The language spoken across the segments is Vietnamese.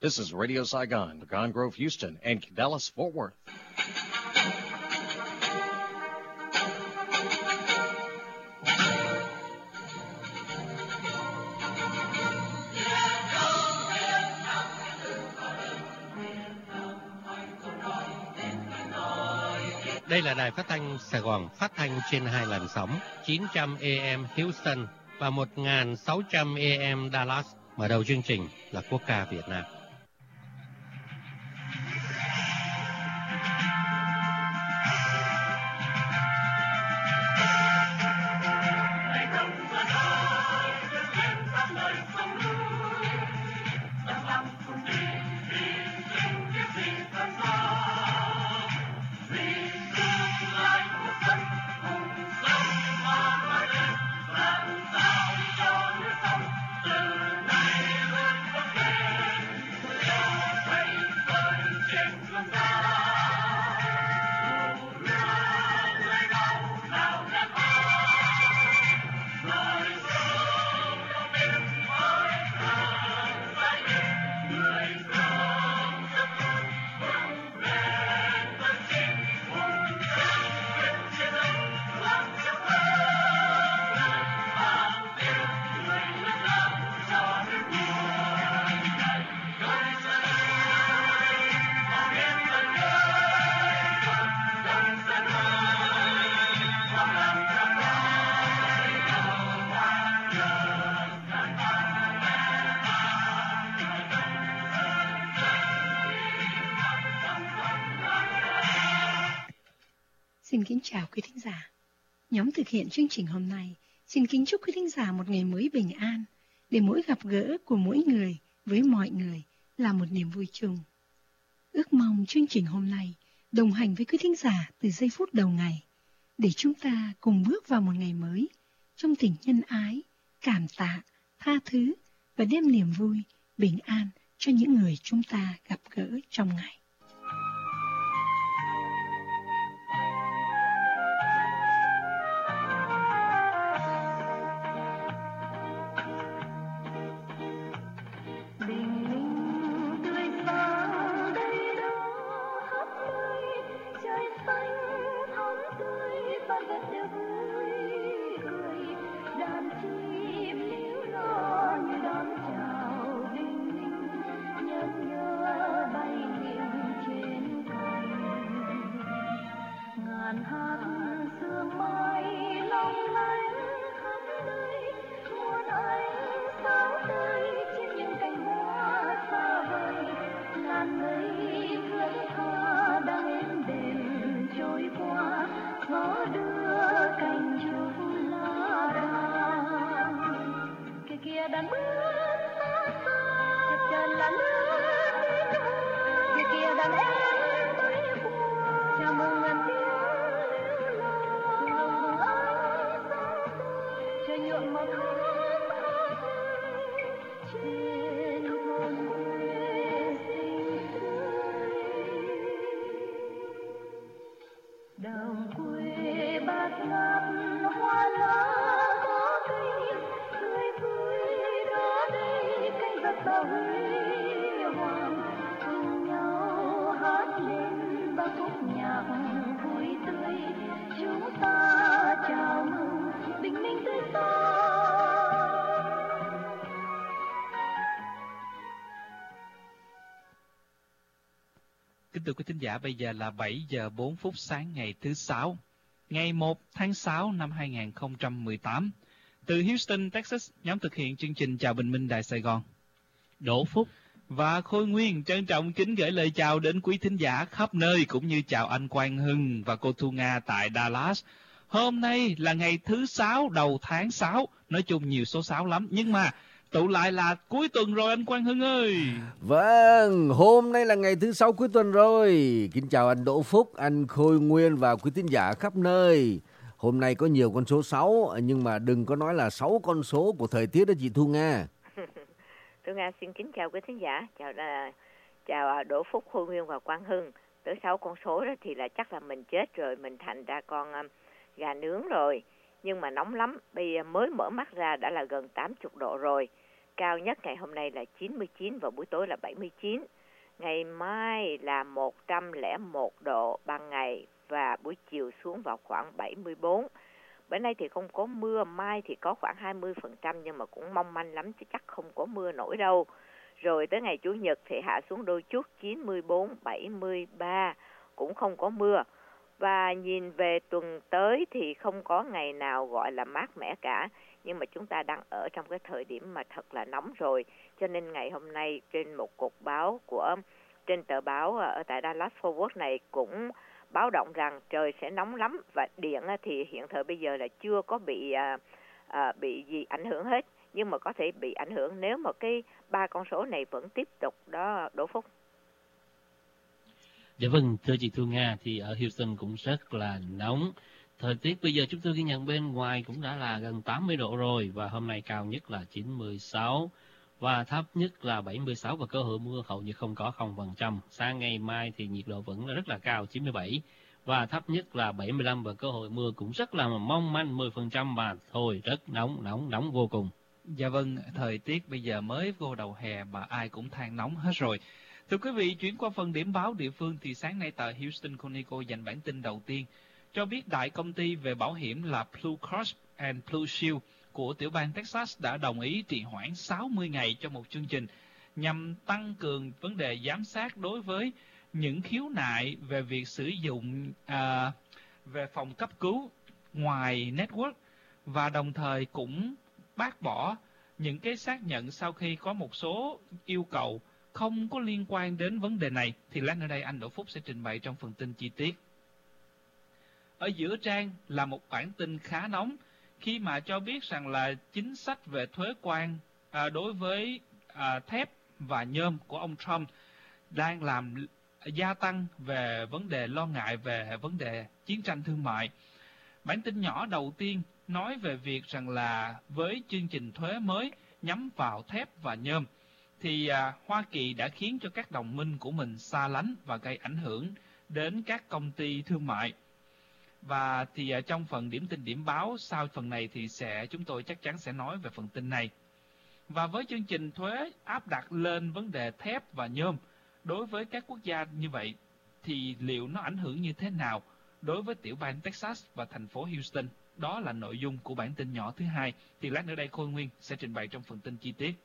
This is Radio Saigon, Pecan Grove, Houston, and Dallas, Fort Worth. Đây là đài phát thanh Sài Gòn, phát thanh trên 2 làn sóng 900 AM Houston và 1600 AM Dallas. Mở đầu chương trình là quốc ca Việt Nam. Xin kính chào quý thính giả. Nhóm thực hiện chương trình hôm nay xin kính chúc quý thính giả một ngày mới bình an, để mỗi gặp gỡ của mỗi người với mọi người là một niềm vui chung. Ước mong chương trình hôm nay đồng hành với quý thính giả từ giây phút đầu ngày, để chúng ta cùng bước vào một ngày mới trong tình nhân ái, cảm tạ, tha thứ và đem niềm vui, bình an cho những người chúng ta gặp gỡ trong ngày. Kính thưa quý thính giả, bây giờ là 7 giờ 4 phút sáng ngày thứ Sáu, ngày 1 tháng 6 năm 2018. Từ Houston, Texas, nhóm thực hiện chương trình Chào Bình Minh Đài Sài Gòn, Đỗ Phúc và Khôi Nguyên trân trọng kính gửi lời chào đến quý thính giả khắp nơi, cũng như chào anh Quang Hưng và cô Thu Nga tại Dallas. Hôm nay là ngày thứ Sáu đầu tháng 6, nói chung nhiều số 6 lắm, nhưng mà tụ lại là cuối tuần rồi anh Quang Hưng ơi. Vâng, hôm nay là ngày thứ 6 cuối tuần rồi. Kính chào anh Đỗ Phúc, anh Khôi Nguyên và quý thính giả khắp nơi. Hôm nay có nhiều con số 6, nhưng mà đừng có nói là 6 con số của thời tiết đó chị Thu Nga. Thu Nga xin kính chào quý thính giả, chào Đỗ Phúc, Khôi Nguyên và Quang Hưng. Tới 6 con số đó thì là chắc là mình chết rồi, mình thành ra con gà nướng rồi. Nhưng mà nóng lắm, bây giờ mới mở mắt ra đã là gần 80 độ rồi. cao nhất ngày hôm nay là 99 và buổi tối là 79. Ngày mai là 101 độ ban ngày và buổi chiều xuống vào khoảng 74. Bữa nay thì không có mưa, mai thì có khoảng 20% nhưng mà cũng mong manh lắm chứ chắc không có mưa nổi đâu. Rồi tới ngày Chủ nhật thì hạ xuống đôi chút 94, 73, cũng không có mưa. Và nhìn về tuần tới thì không có ngày nào gọi là mát mẻ cả. Nhưng mà chúng ta đang ở trong cái thời điểm mà thật là nóng rồi. Cho nên ngày hôm nay trên một cột báo trên tờ báo ở tại Dallas Fort Worth này cũng báo động rằng trời sẽ nóng lắm. Và điện thì hiện thời bây giờ là chưa có bị gì ảnh hưởng hết. Nhưng mà có thể bị ảnh hưởng nếu mà cái 3 con số này vẫn tiếp tục đó, Đỗ Phúc. Dạ vâng, thưa chị Thu Nga, thì ở Houston cũng rất là nóng. Thời tiết bây giờ chúng tôi ghi nhận bên ngoài cũng đã là gần 80 độ rồi, và hôm nay cao nhất là 96 và thấp nhất là 76 và cơ hội mưa hầu như không có 0%. Sang ngày mai thì nhiệt độ vẫn là rất là cao 97 và thấp nhất là 75 và cơ hội mưa cũng rất là mong manh 10% mà thôi, rất nóng vô cùng. Dạ vâng, thời tiết bây giờ mới vô đầu hè mà ai cũng than nóng hết rồi. Thưa quý vị, chuyển qua phần điểm báo địa phương thì sáng nay tờ Houston Chronicle dành bản tin đầu tiên cho biết đại công ty về bảo hiểm là Blue Cross and Blue Shield của tiểu bang Texas đã đồng ý trì hoãn 60 ngày cho một chương trình nhằm tăng cường vấn đề giám sát đối với những khiếu nại về việc sử dụng về phòng cấp cứu ngoài network, và đồng thời cũng bác bỏ những cái xác nhận sau khi có một số yêu cầu không có liên quan đến vấn đề này. Thì lát nữa đây anh Đỗ Phúc sẽ trình bày trong phần tin chi tiết. Ở giữa trang là một bản tin khá nóng khi mà cho biết rằng là chính sách về thuế quan đối với thép và nhôm của ông Trump đang làm gia tăng về vấn đề lo ngại về vấn đề chiến tranh thương mại. Bản tin nhỏ đầu tiên nói về việc rằng là với chương trình thuế mới nhắm vào thép và nhôm thì Hoa Kỳ đã khiến cho các đồng minh của mình xa lánh và gây ảnh hưởng đến các công ty thương mại. Và thì trong phần điểm tin điểm báo sau phần này thì chúng tôi chắc chắn sẽ nói về phần tin này. Và với chương trình thuế áp đặt lên vấn đề thép và nhôm đối với các quốc gia như vậy thì liệu nó ảnh hưởng như thế nào đối với tiểu bang Texas và thành phố Houston? Đó là nội dung của bản tin nhỏ thứ hai. Thì lát nữa đây Khôi Nguyên sẽ trình bày trong phần tin chi tiết.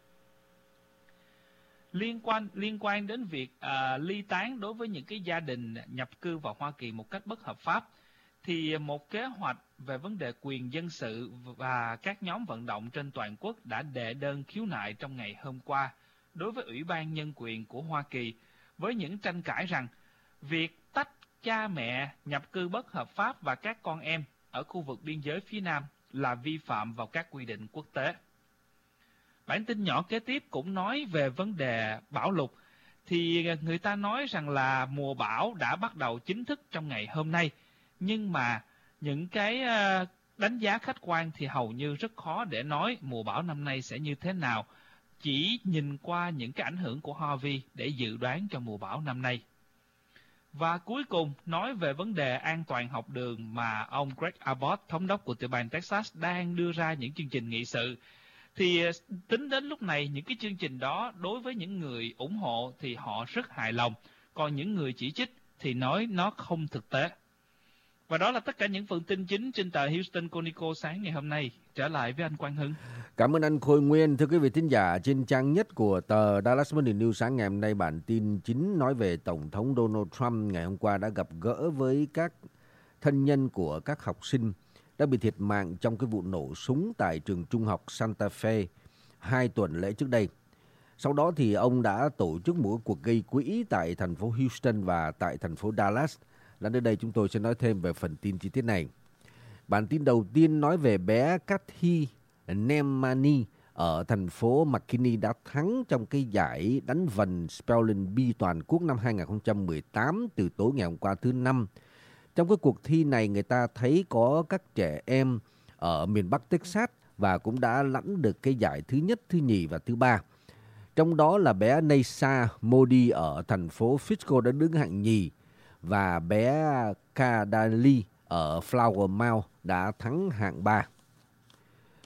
Liên quan đến việc ly tán đối với những cái gia đình nhập cư vào Hoa Kỳ một cách bất hợp pháp, thì một kế hoạch về vấn đề quyền dân sự và các nhóm vận động trên toàn quốc đã đệ đơn khiếu nại trong ngày hôm qua đối với Ủy ban Nhân quyền của Hoa Kỳ, với những tranh cãi rằng việc tách cha mẹ nhập cư bất hợp pháp và các con em ở khu vực biên giới phía Nam là vi phạm vào các quy định quốc tế. Bản tin nhỏ kế tiếp cũng nói về vấn đề bão lụt, thì người ta nói rằng là mùa bão đã bắt đầu chính thức trong ngày hôm nay, nhưng mà những cái đánh giá khách quan thì hầu như rất khó để nói mùa bão năm nay sẽ như thế nào, chỉ nhìn qua những cái ảnh hưởng của Harvey để dự đoán cho mùa bão năm nay. Và cuối cùng nói về vấn đề an toàn học đường mà ông Greg Abbott, thống đốc của tiểu bang Texas, đang đưa ra những chương trình nghị sự. Thì tính đến lúc này những cái chương trình đó đối với những người ủng hộ thì họ rất hài lòng, còn những người chỉ trích thì nói nó không thực tế. Và đó là tất cả những phần tin chính trên tờ Houston Chronicle sáng ngày hôm nay. Trở lại với anh Quang Hưng. Cảm ơn anh Khôi Nguyên. Thưa quý vị thính giả, trên trang nhất của tờ Dallas Morning News sáng ngày hôm nay, bản tin chính nói về Tổng thống Donald Trump ngày hôm qua đã gặp gỡ với các thân nhân của các học sinh đã bị thiệt mạng trong cái vụ nổ súng tại trường trung học Santa Fe 2 tuần lễ trước đây. Sau đó thì ông đã tổ chức một cuộc gây quỹ tại thành phố Houston và tại thành phố Dallas. Là nơi đây chúng tôi sẽ nói thêm về phần tin chi tiết này. Bản tin đầu tiên nói về bé Kathy Nemani ở thành phố McKinney đã thắng trong cái giải đánh vần Spelling Bee toàn quốc năm 2018 từ tối ngày hôm qua thứ Năm. Trong cái cuộc thi này người ta thấy có các trẻ em ở miền Bắc Texas và cũng đã lãnh được cái giải thứ nhất, thứ nhì và thứ ba. Trong đó là bé Neisa Modi ở thành phố Frisco đã đứng hạng nhì và bé Kadali ở Flower Mound đã thắng hạng 3.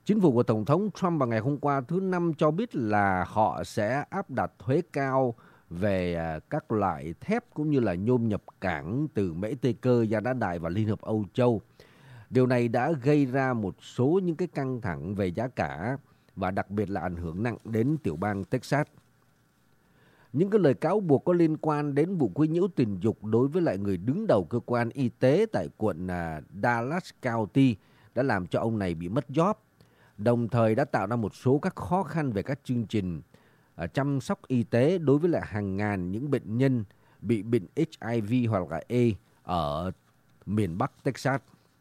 Chính phủ của Tổng thống Trump vào ngày hôm qua thứ Năm cho biết là họ sẽ áp đặt thuế cao về các loại thép cũng như là nhôm nhập cảng từ Mễ Tây Cơ, Gia Đá Đại và Liên hợp Âu Châu. Điều này đã gây ra một số những cái căng thẳng về giá cả và đặc biệt là ảnh hưởng nặng đến tiểu bang Texas. Những cái lời cáo buộc có liên quan đến vụ quấy nhiễu tình dục đối với lại người đứng đầu cơ quan y tế tại quận Dallas County đã làm cho ông này bị mất job, đồng thời đã tạo ra một số các khó khăn về các chương trình chăm sóc y tế đối với lại hàng ngàn những bệnh nhân bị bệnh HIV hoặc là AIDS ở miền Bắc Texas.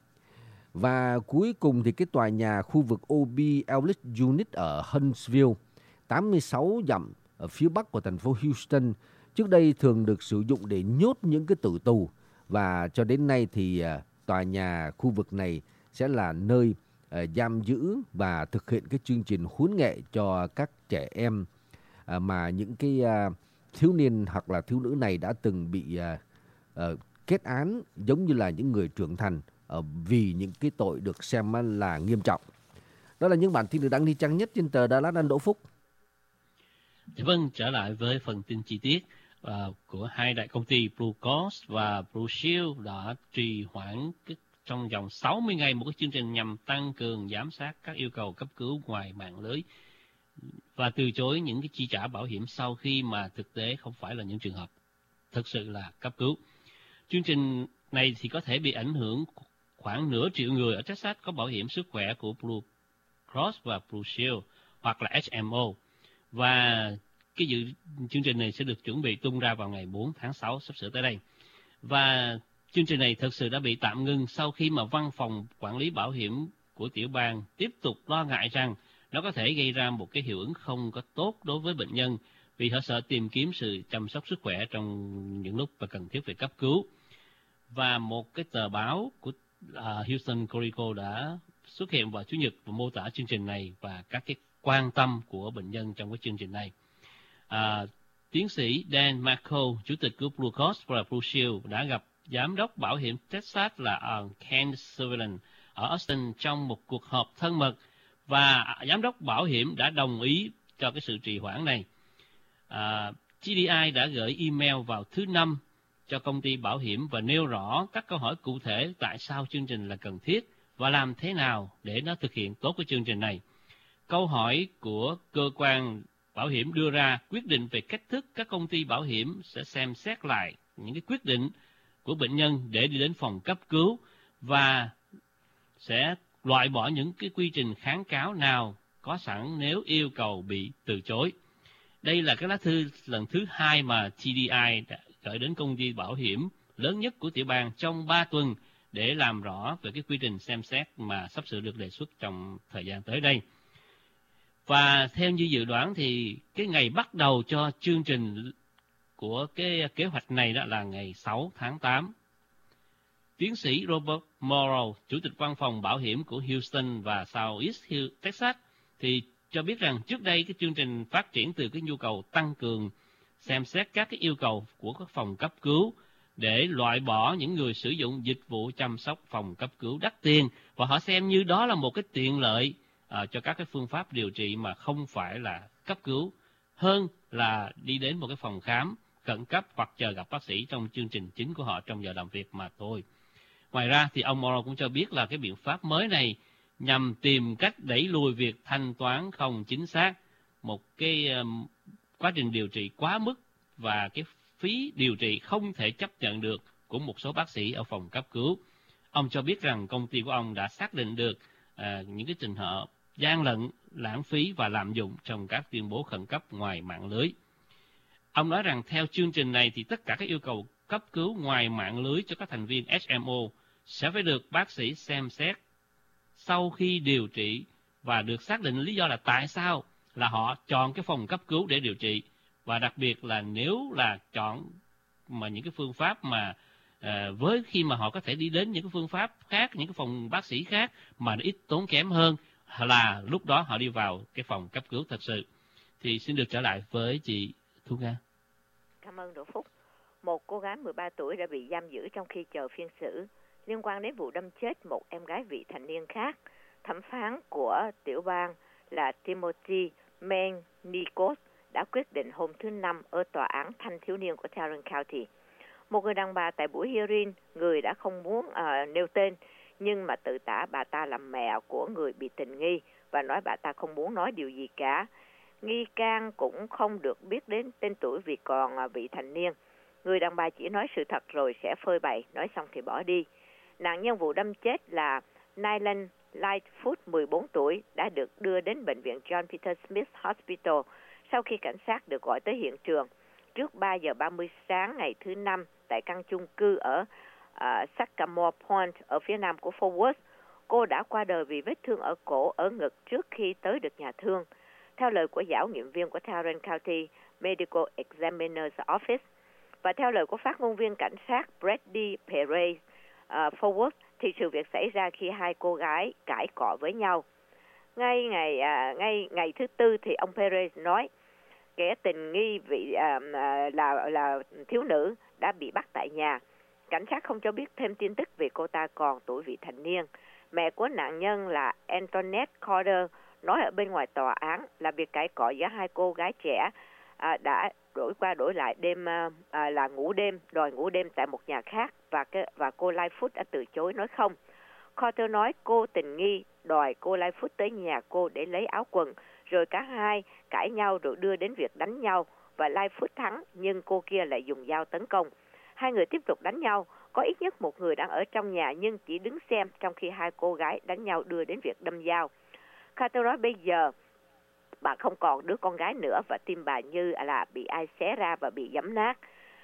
Và cuối cùng thì cái tòa nhà khu vực OB Ellis Unit ở Huntsville, 86 dặm ở phía bắc của thành phố Houston, trước đây thường được sử dụng để nhốt những cái tử tù, và cho đến nay thì tòa nhà khu vực này sẽ là nơi giam giữ và thực hiện cái chương trình huấn nghệ cho các trẻ em mà những cái thiếu niên hoặc là thiếu nữ này đã từng bị kết án giống như là những người trưởng thành vì những cái tội được xem là nghiêm trọng. Đó là những bản tin được đăng đi trang nhất trên tờ Dallas Anh Đỗ Phúc. Vâng, trở lại với phần tin chi tiết của hai đại công ty Blue Cross và Blue Shield đã trì hoãn trong vòng 60 ngày một cái chương trình nhằm tăng cường giám sát các yêu cầu cấp cứu ngoài mạng lưới và từ chối những cái chi trả bảo hiểm sau khi mà thực tế không phải là những trường hợp thực sự là cấp cứu. Chương trình này thì có thể bị ảnh hưởng khoảng nửa triệu người ở Texas có bảo hiểm sức khỏe của Blue Cross và Blue Shield hoặc là HMO. Và cái chương trình này sẽ được chuẩn bị tung ra vào ngày 4 tháng 6 sắp sửa tới đây. Và chương trình này thực sự đã bị tạm ngưng sau khi mà văn phòng quản lý bảo hiểm của tiểu bang tiếp tục lo ngại rằng nó có thể gây ra một cái hiệu ứng không có tốt đối với bệnh nhân vì họ sợ tìm kiếm sự chăm sóc sức khỏe trong những lúc mà cần thiết về cấp cứu. Và một cái tờ báo của Houston Chronicle đã xuất hiện vào Chủ nhật và mô tả chương trình này và các cái quan tâm của bệnh nhân trong cái chương trình này. Tiến sĩ Dan Marco, chủ tịch của Blue Cross và Blue Shield đã gặp giám đốc bảo hiểm Texas là Ken Sutherland ở Austin trong một cuộc họp thân mật, và giám đốc bảo hiểm đã đồng ý cho cái sự trì hoãn này. GDI đã gửi email vào thứ Năm cho công ty bảo hiểm và nêu rõ các câu hỏi cụ thể tại sao chương trình là cần thiết và làm thế nào để nó thực hiện tốt cái chương trình này. Câu hỏi của cơ quan bảo hiểm đưa ra quyết định về cách thức các công ty bảo hiểm sẽ xem xét lại những cái quyết định của bệnh nhân để đi đến phòng cấp cứu và sẽ loại bỏ những cái quy trình kháng cáo nào có sẵn nếu yêu cầu bị từ chối. Đây là cái lá thư lần thứ 2 mà GDI đã gửi đến công ty bảo hiểm lớn nhất của tiểu bang trong 3 tuần để làm rõ về cái quy trình xem xét mà sắp sửa được đề xuất trong thời gian tới đây. Và theo như dự đoán thì cái ngày bắt đầu cho chương trình của cái kế hoạch này đó là ngày 6 tháng 8. Tiến sĩ Robert Morrow, chủ tịch văn phòng bảo hiểm của Houston và Southeast Texas, thì cho biết rằng trước đây cái chương trình phát triển từ cái nhu cầu tăng cường xem xét các cái yêu cầu của các phòng cấp cứu để loại bỏ những người sử dụng dịch vụ chăm sóc phòng cấp cứu đắt tiền, và họ xem như đó là một cái tiện lợi cho các cái phương pháp điều trị mà không phải là cấp cứu, hơn là đi đến một cái phòng khám khẩn cấp hoặc chờ gặp bác sĩ trong chương trình chính của họ trong giờ làm việc mà thôi. Ngoài ra thì ông Morrow cũng cho biết là cái biện pháp mới này nhằm tìm cách đẩy lùi việc thanh toán không chính xác, một cái quá trình điều trị quá mức và cái phí điều trị không thể chấp nhận được của một số bác sĩ ở phòng cấp cứu. Ông cho biết rằng công ty của ông đã xác định được những cái trường hợp gian lận, lãng phí và lạm dụng trong các tuyên bố khẩn cấp ngoài mạng lưới. Ông nói rằng theo chương trình này thì tất cả các yêu cầu cấp cứu ngoài mạng lưới cho các thành viên HMO sẽ phải được bác sĩ xem xét sau khi điều trị và được xác định lý do là tại sao là họ chọn cái phòng cấp cứu để điều trị, và đặc biệt là nếu là chọn mà những cái phương pháp mà với khi mà họ có thể đi đến những cái phương pháp khác, những cái phòng bác sĩ khác mà nó ít tốn kém hơn, là lúc đó họ đi vào cái phòng cấp cứu thật sự. Thì xin được trở lại với chị Thu Nga. Cảm ơn Đỗ Phúc. Một cô gái 13 tuổi đã bị giam giữ trong khi chờ phiên xử liên quan đến vụ đâm chết một em gái vị thành niên khác thẩm phán của tiểu bang là Timothy Menikos đã quyết định hôm thứ Năm ở tòa án thanh thiếu niên của Tarrant County. Một người đàn bà tại buổi hearing, người đã không muốn nêu tên, nhưng mà tự tả bà ta là mẹ của người bị tình nghi và nói bà ta không muốn nói điều gì cả. Nghi can cũng không được biết đến tên tuổi vì còn vị thành niên. Người đàn bà chỉ nói sự thật rồi sẽ phơi bày, nói xong thì bỏ đi. Nạn nhân vụ đâm chết là Nylan Lightfoot, 14 tuổi, đã được đưa đến bệnh viện John Peter Smith Hospital sau khi cảnh sát được gọi tới hiện trường. Trước 3 giờ 30 sáng ngày thứ Năm tại căn chung cư ở Sagamore Point ở phía nam của Fort Worth, cô đã qua đời vì vết thương ở cổ, ở ngực trước khi tới được nhà thương. Theo lời của giám nghiệm viên của Tarrant County Medical Examiner's Office và theo lời của phát ngôn viên cảnh sát Brady Perez Fort Worth, thì sự việc xảy ra khi hai cô gái cãi cọ với nhau. Ngay ngày thứ Tư thì ông Perez nói kẻ tình nghi là thiếu nữ đã bị bắt tại nhà. Cảnh sát không cho biết thêm tin tức vì cô ta còn tuổi vị thành niên. Mẹ của nạn nhân là Antoinette Carter nói ở bên ngoài tòa án là việc cãi cọ giữa hai cô gái trẻ đã đổi qua đổi lại đêm là đòi ngủ đêm tại một nhà khác và cô Lightfoot đã từ chối nói không. Carter nói cô tình nghi đòi cô Lightfoot tới nhà cô để lấy áo quần, rồi cả hai cãi nhau rồi đưa đến việc đánh nhau và Lightfoot thắng nhưng cô kia lại dùng dao tấn công. Hai người tiếp tục đánh nhau, có ít nhất một người đang ở trong nhà nhưng chỉ đứng xem trong khi hai cô gái đánh nhau đưa đến việc đâm dao. Carter nói bây giờ bà không còn đứa con gái nữa và tim bà như là bị ai xé ra và bị giẫm nát.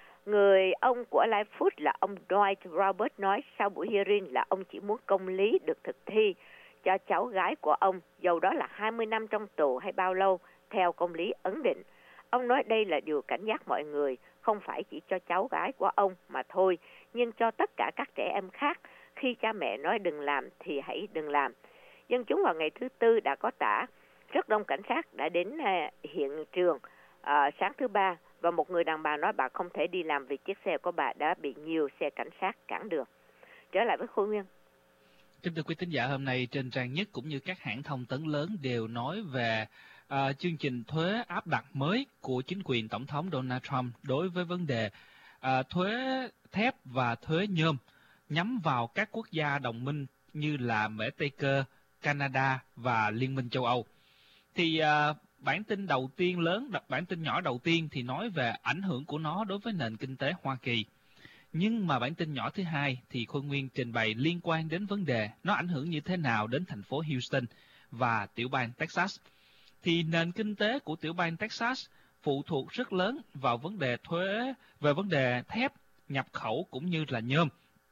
Người ông của Lightfoot là ông Dwight Robert nói sau buổi hearing là ông chỉ muốn công lý được thực thi cho cháu gái của ông, dầu đó là 20 năm trong tù hay bao lâu, theo công lý ấn định. Ông nói đây là điều cảnh giác mọi người, không phải chỉ cho cháu gái của ông mà thôi, nhưng cho tất cả các trẻ em khác. Khi cha mẹ nói đừng làm thì hãy đừng làm. Dân chúng vào ngày thứ Tư đã có tả. Rất đông cảnh sát đã đến hiện trường sáng thứ Ba và một người đàn bà nói bà không thể đi làm vì chiếc xe của bà đã bị nhiều xe cảnh sát cản đường. Trở lại với Khôi Nguyên. Kính thưa quý thính giả, hôm nay trên trang Nhất cũng như các hãng thông tấn lớn đều nói về chương trình thuế áp đặt mới của chính quyền Tổng thống Donald Trump đối với vấn đề thuế thép và thuế nhôm nhắm vào các quốc gia đồng minh như là Mễ Tây Cơ, Canada và Liên minh châu Âu. Thì bản tin đầu tiên bản tin nhỏ đầu tiên thì nói về ảnh hưởng của nó đối với nền kinh tế Hoa Kỳ. Nhưng mà bản tin nhỏ thứ hai thì Khôi Nguyên trình bày liên quan đến vấn đề nó ảnh hưởng như thế nào đến thành phố Houston và tiểu bang Texas. Thì nền kinh tế của tiểu bang Texas phụ thuộc rất lớn vào vấn đề thuế, về vấn đề thép, nhập khẩu cũng như là nhôm.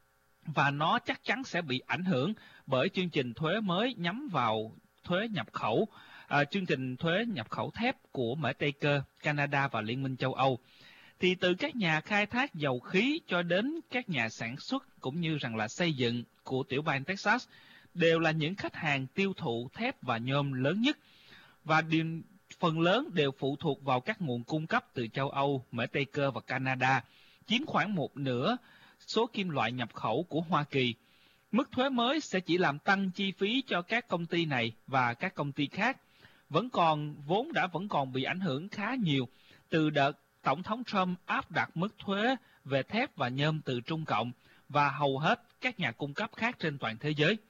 Và nó chắc chắn sẽ bị ảnh hưởng bởi chương trình thuế mới nhắm vào thuế nhập khẩu, chương trình thuế nhập khẩu thép của Mễ Tây Cơ, Canada và Liên minh châu Âu. Thì từ các nhà khai thác dầu khí cho đến các nhà sản xuất cũng như rằng là xây dựng của tiểu bang Texas đều là những khách hàng tiêu thụ thép và nhôm lớn nhất. Và phần lớn đều phụ thuộc vào các nguồn cung cấp từ châu Âu, Mễ Tây Cơ và Canada, chiếm khoảng một nửa số kim loại nhập khẩu của Hoa Kỳ. Mức thuế mới sẽ chỉ làm tăng chi phí cho các công ty này và các công ty khác, vẫn còn bị ảnh hưởng khá nhiều từ đợt Tổng thống Trump áp đặt mức thuế về thép và nhôm từ Trung Cộng và hầu hết các nhà cung cấp khác trên toàn thế giới.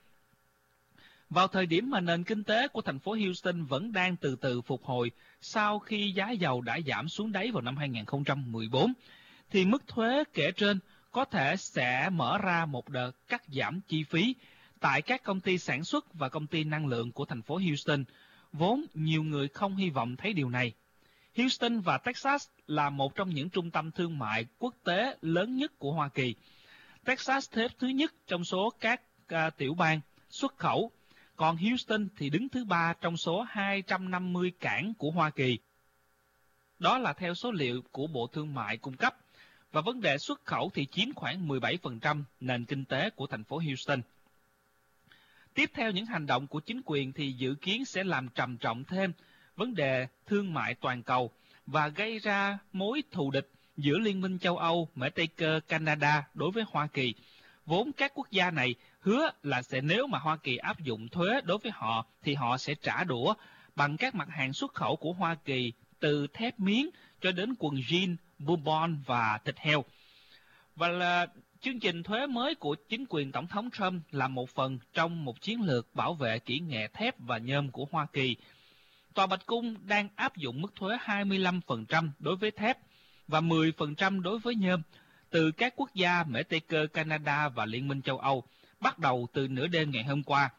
Vào thời điểm mà nền kinh tế của thành phố Houston vẫn đang từ từ phục hồi sau khi giá dầu đã giảm xuống đáy vào năm 2014, thì mức thuế kể trên có thể sẽ mở ra một đợt cắt giảm chi phí tại các công ty sản xuất và công ty năng lượng của thành phố Houston, vốn nhiều người không hy vọng thấy điều này. Houston và Texas là một trong những trung tâm thương mại quốc tế lớn nhất của Hoa Kỳ. Texas xếp thứ nhất trong số các tiểu bang xuất khẩu, còn Houston thì đứng thứ 3 trong số 250 cảng của Hoa Kỳ. Đó là theo số liệu của Bộ Thương mại cung cấp. Và vấn đề xuất khẩu thì chiếm khoảng 17% nền kinh tế của thành phố Houston. Tiếp theo những hành động của chính quyền thì dự kiến sẽ làm trầm trọng thêm vấn đề thương mại toàn cầu và gây ra mối thù địch giữa Liên minh châu Âu, Mễ Tây Cơ, Canada đối với Hoa Kỳ, Vốn các quốc gia này hứa là nếu mà Hoa Kỳ áp dụng thuế đối với họ thì họ sẽ trả đũa bằng các mặt hàng xuất khẩu của Hoa Kỳ, từ thép miếng cho đến quần jean, bourbon và thịt heo. Và là chương trình thuế mới của chính quyền Tổng thống Trump là một phần trong một chiến lược bảo vệ kỹ nghệ thép và nhôm của Hoa Kỳ. Tòa Bạch Cung đang áp dụng mức thuế 25% đối với thép và 10% đối với nhôm từ các quốc gia Mễ Tây Cơ, Canada và Liên minh châu Âu, bắt đầu từ nửa đêm ngày hôm qua.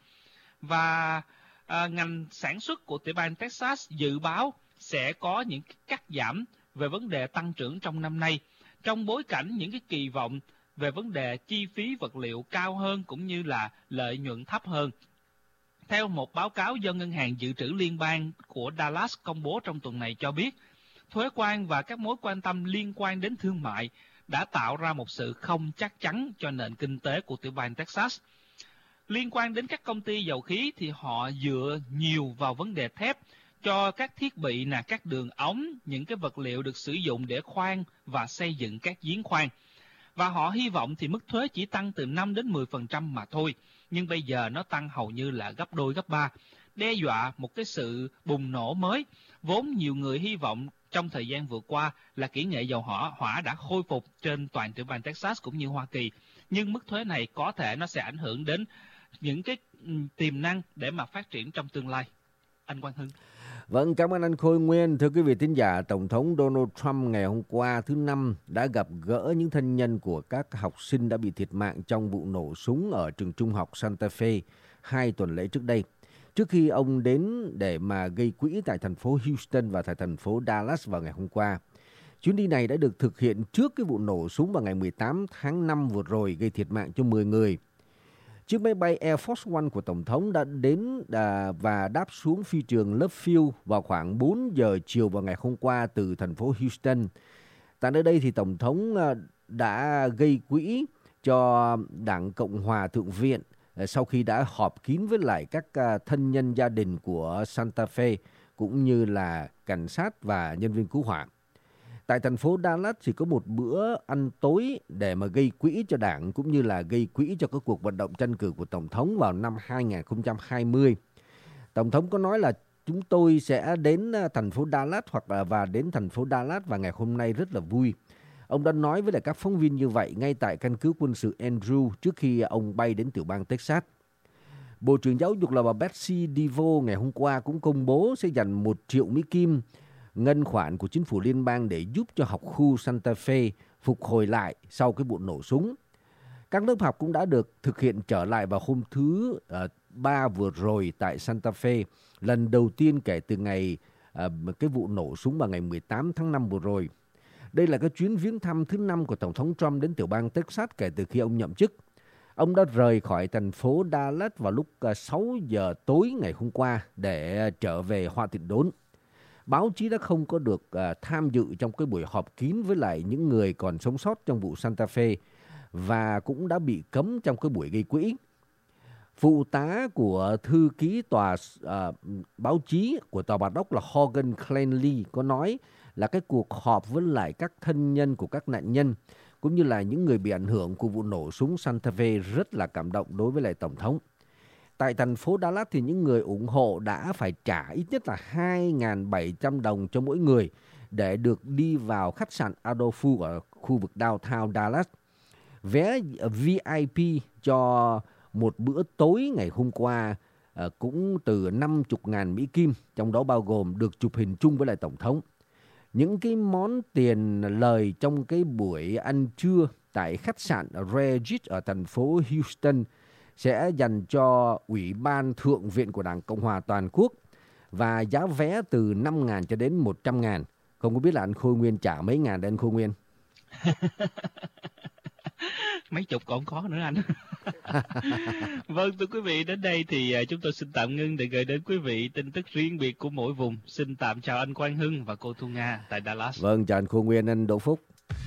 Và ngành sản xuất của tiểu bang Texas dự báo sẽ có những cắt giảm về vấn đề tăng trưởng trong năm nay, trong bối cảnh những cái kỳ vọng về vấn đề chi phí vật liệu cao hơn cũng như là lợi nhuận thấp hơn. Theo một báo cáo do Ngân hàng Dự trữ Liên bang của Dallas công bố trong tuần này cho biết, thuế quan và các mối quan tâm liên quan đến thương mại đã tạo ra một sự không chắc chắn cho nền kinh tế của tiểu bang Texas. Liên quan đến các công ty dầu khí thì họ dựa nhiều vào vấn đề thép cho các thiết bị, các đường ống, những cái vật liệu được sử dụng để khoan và xây dựng các giếng khoan. Và họ hy vọng thì mức thuế chỉ tăng từ 5 đến 10% mà thôi. Nhưng bây giờ nó tăng hầu như là gấp đôi, gấp ba, đe dọa một cái sự bùng nổ mới. Vốn nhiều người hy vọng trong thời gian vừa qua là kỹ nghệ dầu hỏa đã khôi phục trên toàn tiểu bang Texas cũng như Hoa Kỳ. Nhưng mức thuế này có thể nó sẽ ảnh hưởng đến những cái tiềm năng để mà phát triển trong tương lai. Anh Quang Hưng. Vâng, cảm ơn anh Khôi Nguyên. Thưa quý vị thính giả, Tổng thống Donald Trump ngày hôm qua thứ Năm đã gặp gỡ những thân nhân của các học sinh đã bị thiệt mạng trong vụ nổ súng ở trường trung học Santa Fe 2 tuần lễ trước đây. Trước khi ông đến để mà gây quỹ tại thành phố Houston và tại thành phố Dallas vào ngày hôm qua. Chuyến đi này đã được thực hiện trước cái vụ nổ súng vào ngày 18 tháng 5 vừa rồi gây thiệt mạng cho 10 người. Chiếc máy bay Air Force One của Tổng thống đã đến và đáp xuống phi trường Love Field vào khoảng 4 giờ chiều vào ngày hôm qua từ thành phố Houston. Tại nơi đây thì Tổng thống đã gây quỹ cho Đảng Cộng hòa Thượng viện sau khi đã họp kín với lại các thân nhân gia đình của Santa Fe cũng như là cảnh sát và nhân viên cứu hỏa. Tại thành phố Dallas thì có một bữa ăn tối để mà gây quỹ cho đảng cũng như là gây quỹ cho các cuộc vận động tranh cử của Tổng thống vào năm 2020. Tổng thống có nói là chúng tôi sẽ đến thành phố Dallas và đến thành phố Dallas và ngày hôm nay rất là vui. Ông đã nói với lại các phóng viên như vậy ngay tại căn cứ quân sự Andrew trước khi ông bay đến tiểu bang Texas. Bộ trưởng Giáo dục là bà Betsy DeVos ngày hôm qua cũng công bố sẽ dành 1 triệu Mỹ Kim ngân khoản của chính phủ liên bang để giúp cho học khu Santa Fe phục hồi lại sau cái vụ nổ súng. Các lớp học cũng đã được thực hiện trở lại vào hôm thứ 3 vừa rồi tại Santa Fe, lần đầu tiên kể từ ngày cái vụ nổ súng vào ngày 18 tháng 5 vừa rồi. Đây là cái chuyến viếng thăm thứ 5 của Tổng thống Trump đến tiểu bang Texas kể từ khi ông nhậm chức. Ông đã rời khỏi thành phố Dallas vào lúc 6 giờ tối ngày hôm qua để trở về Hoa Thịnh Đốn. Báo chí đã không có được tham dự trong cái buổi họp kín với lại những người còn sống sót trong vụ Santa Fe và cũng đã bị cấm trong cái buổi gây quỹ. Phụ tá của thư ký tòa báo chí của tòa Bạch Ốc là Hogan Clanley có nói là cái cuộc họp với lại các thân nhân của các nạn nhân cũng như là những người bị ảnh hưởng của vụ nổ súng Santa Fe rất là cảm động đối với lại Tổng thống. Tại thành phố Dallas thì những người ủng hộ đã phải trả ít nhất là 2.700 đồng cho mỗi người để được đi vào khách sạn Adolphu ở khu vực downtown Dallas. Vé VIP cho một bữa tối ngày hôm qua cũng từ 50.000 Mỹ Kim, trong đó bao gồm được chụp hình chung với lại Tổng thống. Những cái món tiền lời trong cái buổi ăn trưa tại khách sạn Regis ở thành phố Houston sẽ dành cho Ủy ban Thượng viện của Đảng Cộng hòa toàn quốc và giá vé từ 5.000 cho đến 100.000. Không có biết là anh Khôi Nguyên trả mấy ngàn để anh Khôi Nguyên? Mấy chục còn có nữa anh. Vâng, thưa quý vị, đến đây thì chúng tôi xin tạm ngưng để gửi đến quý vị tin tức riêng biệt của mỗi vùng. Xin tạm chào anh Quang Hưng và cô Thu Nga tại Dallas. Vâng, chào anh Khôi Nguyên, anh Đỗ Phúc.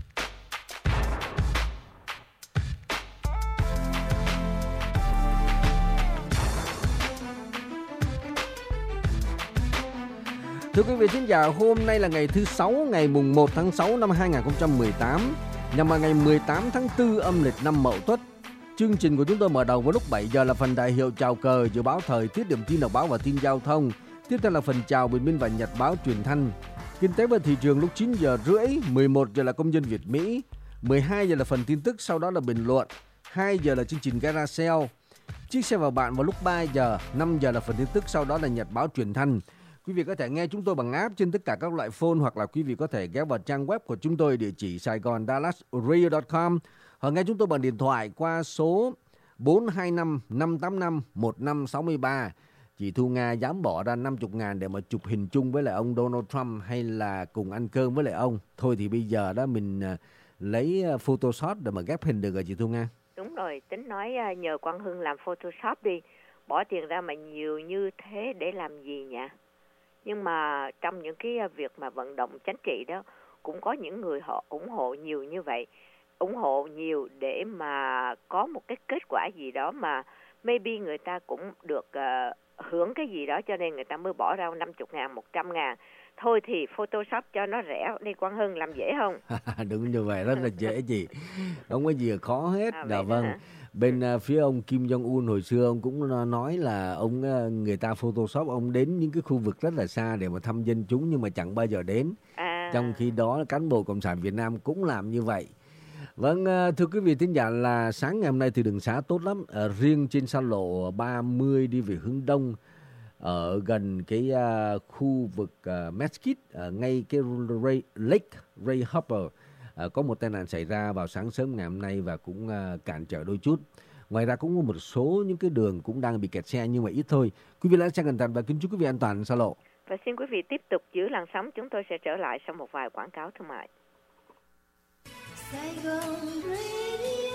Thưa quý vị thính giả, hôm nay là ngày thứ 6, ngày mùng 1 tháng 6 năm 2018, nhằm vào ngày 18 tháng 4 âm lịch năm Mậu Tuất. Chương trình của chúng tôi mở đầu vào lúc 7 giờ là phần đại hiệu chào cờ, dự báo thời tiết, điểm tin đọc báo và tin giao thông. Tiếp theo là phần chào bình minh và nhật báo truyền thanh. Kinh tế và thị trường lúc 9 giờ rưỡi, 11 giờ là công dân Việt Mỹ, 12 giờ là phần tin tức, sau đó là bình luận, 2 giờ là chương trình Garacel. Chiếc xe vào bạn vào lúc 3 giờ, 5 giờ là phần tin tức, sau đó là nhật báo truyền thanh. Quý vị có thể nghe chúng tôi bằng app trên tất cả các loại phone, hoặc là quý vị có thể ghé vào trang web của chúng tôi, địa chỉ saigondallassradio.com, hoặc nghe chúng tôi bằng điện thoại qua số 425 585 1563. Chị Thu Nga dám bỏ ra 50.000 để mà chụp hình chung với lại ông Donald Trump hay là cùng ăn cơm với lại ông. Thôi thì bây giờ đó mình lấy Photoshop để mà ghép hình được rồi chị Thu Nga. Đúng rồi, tính nói nhờ Quang Hưng làm Photoshop đi. Bỏ tiền ra mà nhiều như thế để làm gì nhỉ? Nhưng mà trong những cái việc mà vận động chính trị đó, cũng có những người họ ủng hộ nhiều như vậy. Ủng hộ nhiều để mà có một cái kết quả gì đó mà maybe người ta cũng được hưởng cái gì đó, cho nên người ta mới bỏ ra 50.000, 100.000. Thôi thì Photoshop cho nó rẻ đi Quang Hưng, làm dễ không? Đúng như vậy, rất là dễ chị. Không có gì khó hết. Dạ vâng. Bên phía ông Kim Jong-un hồi xưa ông cũng nói là ông người ta Photoshop ông đến những cái khu vực rất là xa để mà thăm dân chúng nhưng mà chẳng bao giờ đến. Trong khi đó cán bộ Cộng sản Việt Nam cũng làm như vậy. Vâng, thưa quý vị thính giả, là sáng ngày hôm nay thì đường xá tốt lắm. Riêng trên xa lộ 30 đi về hướng đông, ở gần cái khu vực Mesquite, ngay cái Lake Ray Hopper, có một tai nạn xảy ra vào sáng sớm ngày hôm nay và cũng cản trở đôi chút. Ngoài ra cũng có một số những cái đường cũng đang bị kẹt xe nhưng mà ít thôi. Quý vị lái xe cẩn thận và kính chúc quý vị an toàn xa lộ. Và xin quý vị tiếp tục giữ làn sóng, chúng tôi sẽ trở lại sau một vài quảng cáo thương mại. Sài Gòn Radio.